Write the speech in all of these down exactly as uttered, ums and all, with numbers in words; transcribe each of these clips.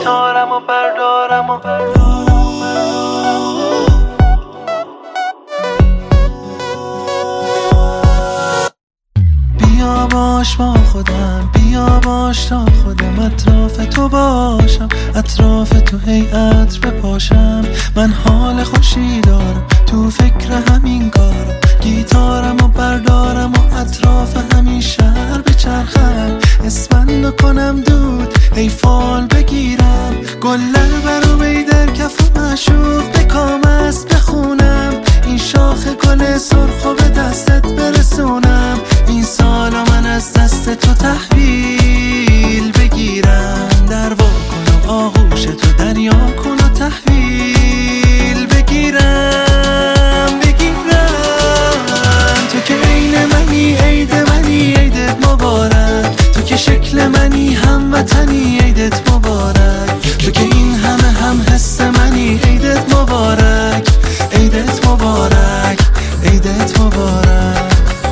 گیتارم و بردارم و بیا باش با خودم، بیا باش تا خودم اطراف تو باشم، اطراف تو هی عطر بپاشم. من حال خوشی دارم، تو فکر همین کارم، گیتارم و بردارم و اطراف همین شهر بچرخم، اسفندو کنم دود ای فال بگیرم، گلر برو بی در کف و معشوق بکام است بخونم، این شاخ گل سرخو به دستت برسونم، این سالا من از دست تو تحویل بگیرم، در وا کن و آغوش تو دریا کن و تحویل بگیرم بگیرم. تو که عین منی عید منی عیدت مبارک، تو که شکل منی هموطنی عیدت مبارک، تو که این همه هم حس منی عیدت مبارک عیدت مبارک عیدت مبارک.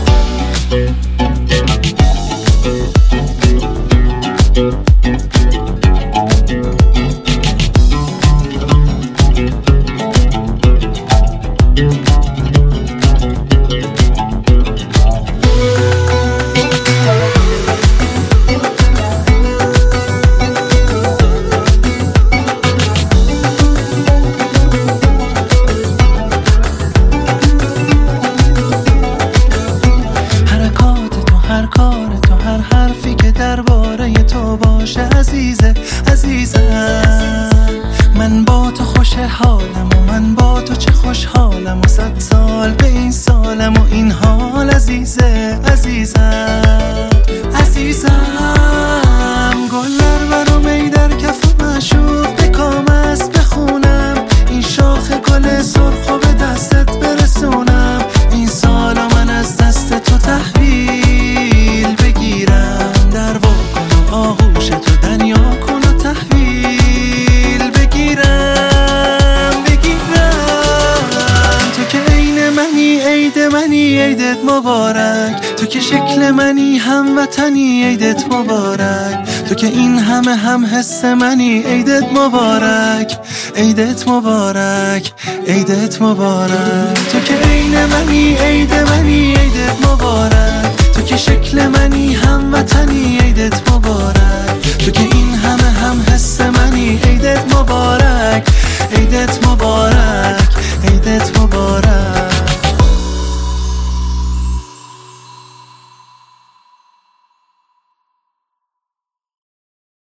هر کار تو، هر حرفی که درباره تو باشه عزیزه عزیزم، من با تو خوش حالم و من با تو چه خوشحالم و صد سال به این سالم و این حال عزیزه عزیزم عزیزم. گلر برو می در کف و معشوق بکام است بخونم، این شاخ گل سرخو به دستت برسونم، این سالا من از دست تو تحویل بگیرم، در وا کن و آغوش تو دریا کن و تحویل بگیرم بگیرم. تو که عین منی عید منی عیدت مبارک، تو که شکل منی هموطنی عیدت مبارک، تو که این همه هم حس منی عیدت مبارک عیدت مبارک عیدت مبارک. تو که عین منی عید منی عیدت مبارک، تو که شکل منی هموطنی عیدت مبارک، تو که این همه هم حس منی عیدت مبارک عیدت مبارک.